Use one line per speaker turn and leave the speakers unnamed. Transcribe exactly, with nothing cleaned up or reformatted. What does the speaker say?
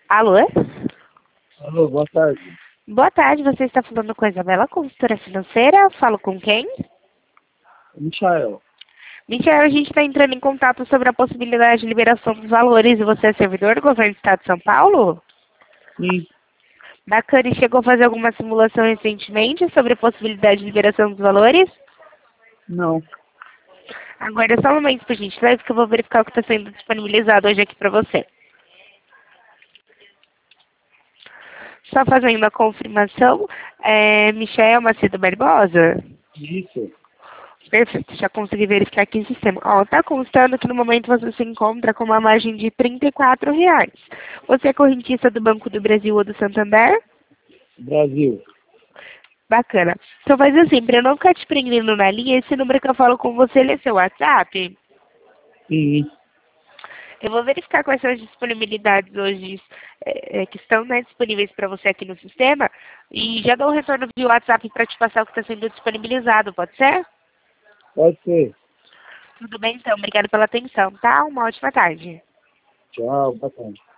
Alô?
Alô, boa tarde.
Boa tarde, você está falando com a Isabela, consultora financeira? Falo com quem?
Michael.
Michel, a gente está entrando em contato sobre a possibilidade de liberação dos valores e você é servidor do governo do estado de São Paulo?
Sim.
Bacana, e chegou a fazer alguma simulação recentemente sobre a possibilidade de liberação dos valores?
Não.
Aguarda só um momento, por gentileza, que eu vou verificar o que está sendo disponibilizado hoje aqui para você. Só fazendo a confirmação, é Michel Macedo Barbosa?
Isso.
Perfeito, já consegui verificar aqui o sistema. Ó, tá constando que no momento você se encontra com uma margem de trinta e quatro reais. Você é correntista do Banco do Brasil ou do Santander?
Brasil.
Bacana. Então faz assim, para eu não ficar te prendendo na linha, esse número que eu falo com você, ele é seu WhatsApp?
Sim.
Eu vou verificar quais são as disponibilidades hoje é, é, que estão, né, disponíveis para você aqui no sistema e já dou um retorno via WhatsApp para te passar o que está sendo disponibilizado, pode ser?
Pode ser.
Tudo bem, então. Obrigada pela atenção, tá? Uma ótima tarde.
Tchau, boa tarde.